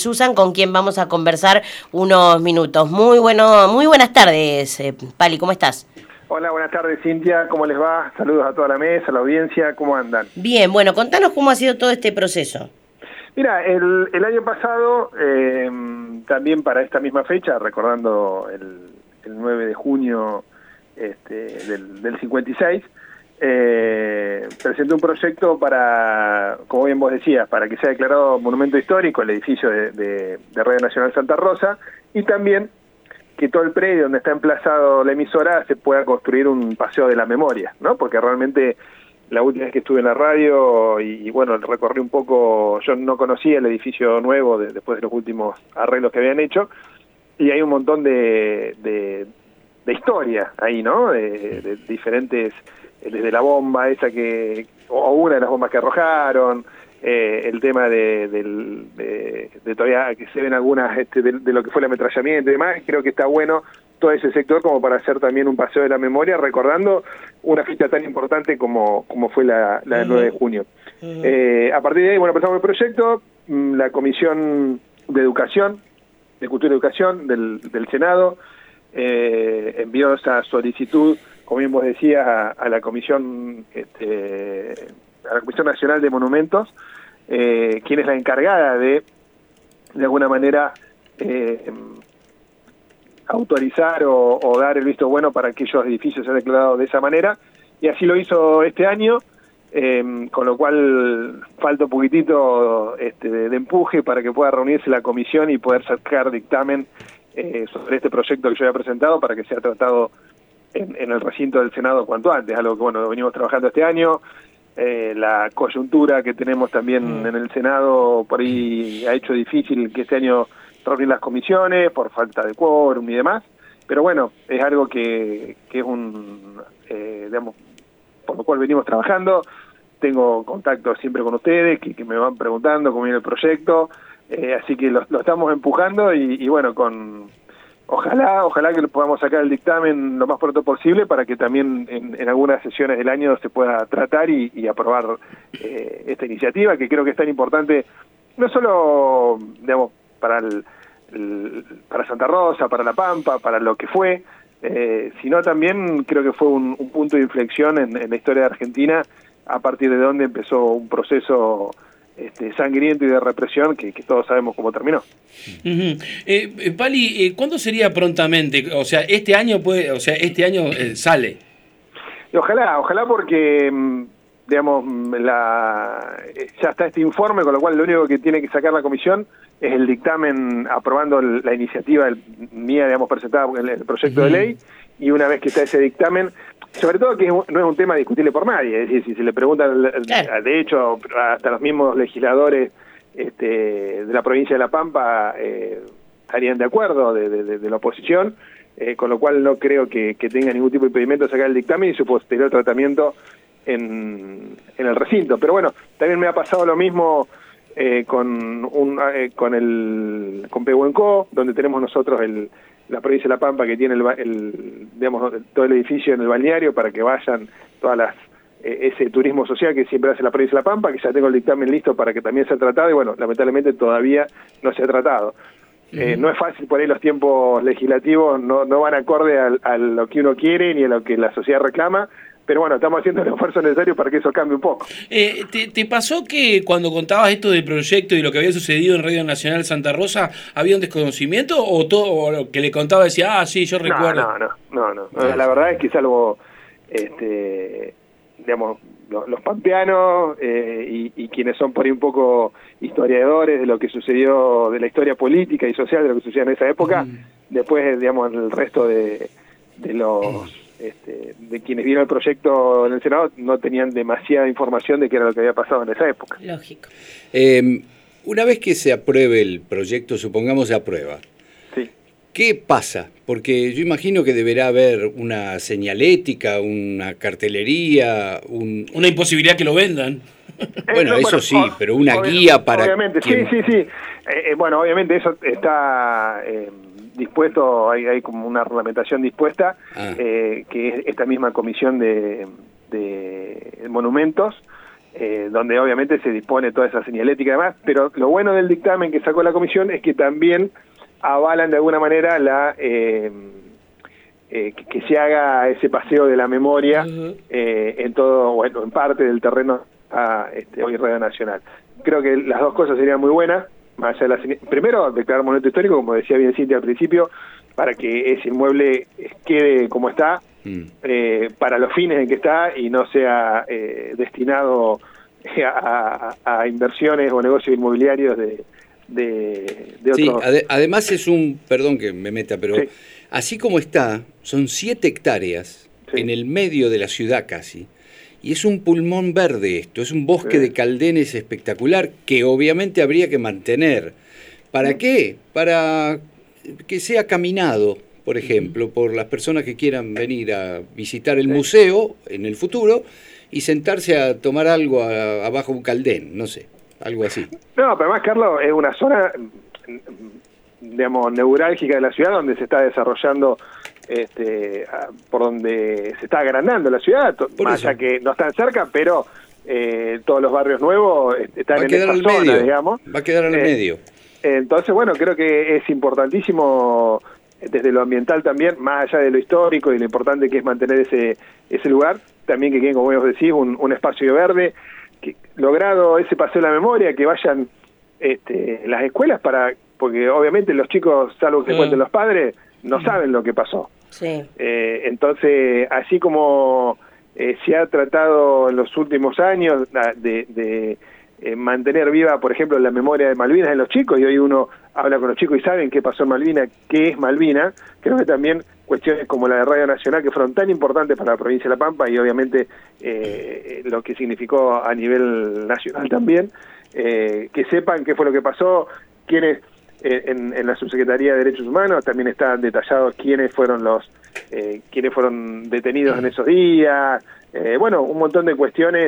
Susan, con quien vamos a conversar unos minutos. Muy buenas tardes, Pali, ¿cómo estás? Hola, buenas tardes, Cintia, ¿cómo les va? Saludos a toda la mesa, a la audiencia, ¿cómo andan? Bien, bueno, contanos cómo ha sido todo este proceso. Mira, el año pasado, también para esta misma fecha, recordando el 9 de junio del 56, presenté un proyecto para, como bien vos decías, para que sea declarado monumento histórico el edificio de Radio Nacional Santa Rosa, y también que todo el predio donde está emplazado la emisora se pueda construir un paseo de la memoria, ¿no? Porque realmente la última vez que estuve en la radio y bueno, recorrí un poco, yo no conocía el edificio nuevo después de los últimos arreglos que habían hecho, y hay un montón de historia ahí, ¿no? De diferentes, desde la bomba esa o una de las bombas que arrojaron, el tema de todavía que se ven algunas de lo que fue el ametrallamiento y demás. Creo que está bueno todo ese sector como para hacer también un paseo de la memoria, recordando una fecha tan importante como fue la del 9 de junio. A partir de ahí, bueno, empezamos el proyecto, la Comisión de Educación, de Cultura y Educación del Senado, envió esa solicitud, como bien vos decías, a la Comisión a la Comisión Nacional de Monumentos, quien es la encargada de alguna manera autorizar o dar el visto bueno para que aquellos edificios sean declarados de esa manera, y así lo hizo este año, con lo cual falta un poquitito de empuje para que pueda reunirse la comisión y poder sacar dictamen sobre este proyecto que yo había presentado para que sea tratado en el recinto del Senado cuanto antes, algo que bueno venimos trabajando este año. La coyuntura que tenemos también en el Senado por ahí ha hecho difícil que este año reunir las comisiones por falta de quórum y demás, pero bueno, es algo que es digamos, por lo cual venimos trabajando. Tengo contacto siempre con ustedes que me van preguntando cómo viene el proyecto, así que lo estamos empujando y bueno, ojalá que podamos sacar el dictamen lo más pronto posible para que también en algunas sesiones del año se pueda tratar y aprobar esta iniciativa, que creo que es tan importante, no solo, digamos, para Santa Rosa, para La Pampa, para lo que fue, sino también creo que fue un punto de inflexión en la historia de Argentina, a partir de donde empezó un proceso sangriento y de represión que todos sabemos cómo terminó. Pali, ¿cuándo sería prontamente? O sea, este año sale. Y ojalá porque, digamos, ya está este informe, con lo cual lo único que tiene que sacar la comisión es el dictamen aprobando la iniciativa mía, digamos, presentada en el proyecto de ley, y una vez que está ese dictamen, sobre todo que no es un tema discutible por nadie, es decir, si se le preguntan, de hecho, hasta los mismos legisladores de la provincia de La Pampa estarían de acuerdo de la oposición, con lo cual no creo que tenga ningún tipo de impedimento sacar el dictamen y su posterior tratamiento en el recinto. Pero bueno, también me ha pasado lo mismo con Pehuenco, donde tenemos nosotros la provincia de La Pampa, que tiene digamos, todo el edificio en el balneario para que vayan todas ese turismo social que siempre hace la provincia de La Pampa, que ya tengo el dictamen listo para que también sea tratado, y bueno, lamentablemente todavía no se ha tratado. No es fácil, por ahí los tiempos legislativos no van acorde a lo que uno quiere ni a lo que la sociedad reclama, pero bueno, estamos haciendo el esfuerzo necesario para que eso cambie un poco. ¿Te pasó que cuando contabas esto del proyecto y lo que había sucedido en Radio Nacional Santa Rosa, había un desconocimiento o todo o lo que le contaba decía, sí, yo recuerdo? No. La verdad es que salvo, digamos, los pampeanos y quienes son por ahí un poco historiadores de lo que sucedió, de la historia política y social de lo que sucedió en esa época, después, digamos, el resto de los de quienes vieron el proyecto en el Senado no tenían demasiada información de qué era lo que había pasado en esa época. Lógico. Una vez que se apruebe el proyecto, supongamos se aprueba, sí. ¿Qué pasa? Porque yo imagino que deberá haber una señalética, una cartelería, una imposibilidad que lo vendan. Bueno, eso sí, pero una guía para... Obviamente, sí. Bueno, obviamente eso está dispuesto, hay como una reglamentación dispuesta, que es esta misma comisión de monumentos, donde obviamente se dispone toda esa señalética y demás, pero lo bueno del dictamen que sacó la comisión es que también avalan de alguna manera que se haga ese paseo de la memoria en todo, bueno, en parte del terreno hoy Radio Nacional. Creo que las dos cosas serían muy buenas, más allá de primero declarar monumento histórico, como decía bien Cintia al principio, para que ese inmueble quede como está, para los fines en que está y no sea destinado a inversiones o negocios inmobiliarios de otros. Sí, además es perdón que me meta, pero sí, así como está, son 7 hectáreas en el medio de la ciudad casi, y es un pulmón verde esto, es un bosque de caldenes espectacular que obviamente habría que mantener. ¿Para qué? Para que sea caminado, por ejemplo, por las personas que quieran venir a visitar el museo en el futuro y sentarse a tomar algo abajo de un caldén, no sé, algo así. No, pero además, Carlos, es una zona, digamos, neurálgica de la ciudad donde se está desarrollando, por donde se está agrandando la ciudad, más allá que no están cerca, pero todos los barrios nuevos están en esa zona, digamos. Va a quedar al medio. Entonces, bueno, creo que es importantísimo desde lo ambiental también, más allá de lo histórico y lo importante que es mantener ese lugar, también que quede, como vos decís, un espacio verde, que, logrado ese paseo de la memoria, que vayan las escuelas porque obviamente los chicos, salvo que cuenten los padres, no saben lo que pasó. Sí. Entonces, así como se ha tratado en los últimos años de mantener viva, por ejemplo, la memoria de Malvinas en los chicos, y hoy uno habla con los chicos y saben qué pasó en Malvinas, qué es Malvinas, creo que también cuestiones como la de Radio Nacional, que fueron tan importantes para la provincia de La Pampa, y obviamente lo que significó a nivel nacional también, que sepan qué fue lo que pasó, quiénes, en la Subsecretaría de Derechos Humanos también está detallado quiénes fueron detenidos en esos días, bueno, un montón de cuestiones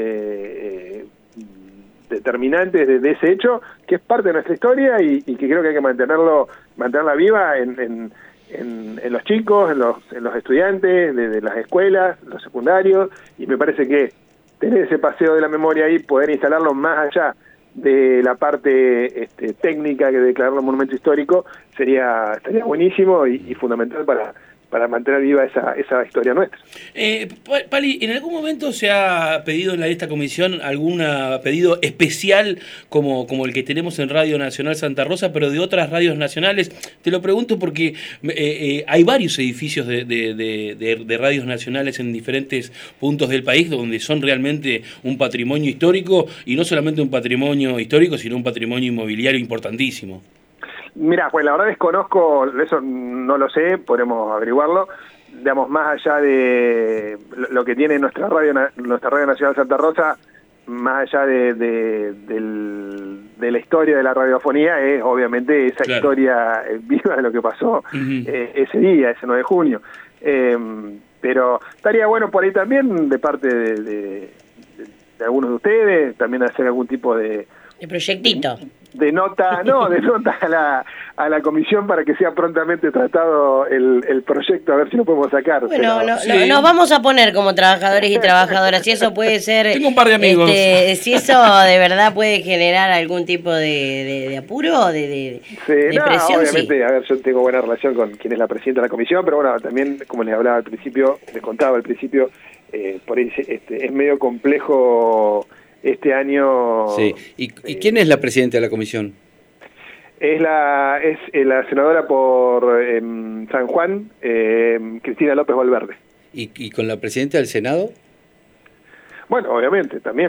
determinantes de ese hecho, que es parte de nuestra historia y que creo que hay que mantenerla viva en los chicos, en los estudiantes de las escuelas, los secundarios, y me parece que tener ese paseo de la memoria ahí, poder instalarlo más allá de la parte técnica que declararlo monumento histórico, estaría buenísimo y fundamental para mantener viva esa historia nuestra. Pali, ¿en algún momento se ha pedido en esta comisión algún pedido especial como el que tenemos en Radio Nacional Santa Rosa, pero de otras radios nacionales? Te lo pregunto porque hay varios edificios de radios nacionales en diferentes puntos del país donde son realmente un patrimonio histórico, y no solamente un patrimonio histórico, sino un patrimonio inmobiliario importantísimo. Mira, pues la verdad desconozco, eso no lo sé, podremos averiguarlo, digamos, más allá de lo que tiene nuestra radio nacional Santa Rosa, más allá de la historia de la radiofonía, es obviamente esa historia viva de lo que pasó ese día, ese 9 de junio. Pero estaría bueno por ahí también, de parte de algunos de ustedes, también hacer algún tipo de proyectito. De nota a la comisión para que sea prontamente tratado el proyecto, a ver si lo podemos sacar. Bueno, nos vamos a poner como trabajadores y trabajadoras, si eso puede ser... Tengo un par de amigos. Si eso de verdad puede generar algún tipo de apuro, de presión, obviamente, sí. A ver, yo tengo buena relación con quien es la presidenta de la comisión, pero bueno, también, como les hablaba al principio, les contaba al principio, por ahí es medio complejo... Este año... Sí. ¿Y quién es la presidenta de la comisión? Es la senadora por San Juan, Cristina López Valverde. ¿Y con la presidenta del Senado? Bueno, obviamente, también.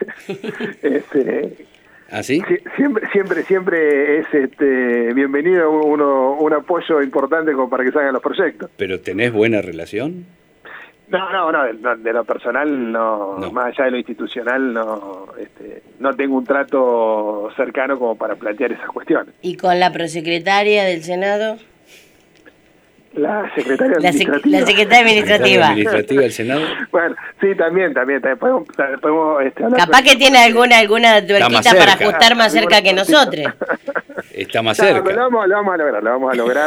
¿Ah, sí? Siempre es bienvenido un apoyo importante como para que salgan los proyectos. ¿Pero tenés buena relación? No, de lo personal no, más allá de lo institucional no tengo un trato cercano como para plantear esas cuestiones. ¿Y con la prosecretaria del Senado? La secretaria administrativa. La secretaria administrativa del Senado. Bueno, sí, también podemos hablar. Capaz que tiene alguna tuerquita para ajustar más cerca que nosotros. Está más cerca. Pero lo vamos a lograr.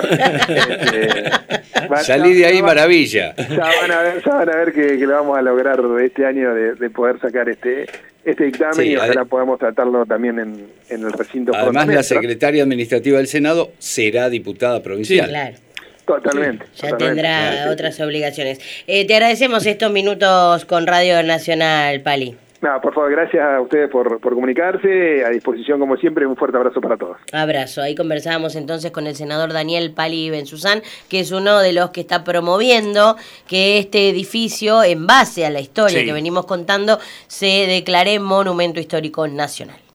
Salí de ahí, maravilla. Ya van a ver que lo vamos a lograr este año de poder sacar este dictamen y ojalá podamos tratarlo también en el recinto. Además, la secretaria administrativa del Senado será diputada provincial. Sí, claro. Totalmente. Ya tendrá otras obligaciones. Te agradecemos estos minutos con Radio Nacional, Pali. Nada, por favor, gracias a ustedes por comunicarse, a disposición como siempre, un fuerte abrazo para todos. Abrazo. Ahí conversábamos entonces con el senador Daniel Pali Benzuzán, que es uno de los que está promoviendo que este edificio, en base a la historia que venimos contando, se declare Monumento Histórico Nacional.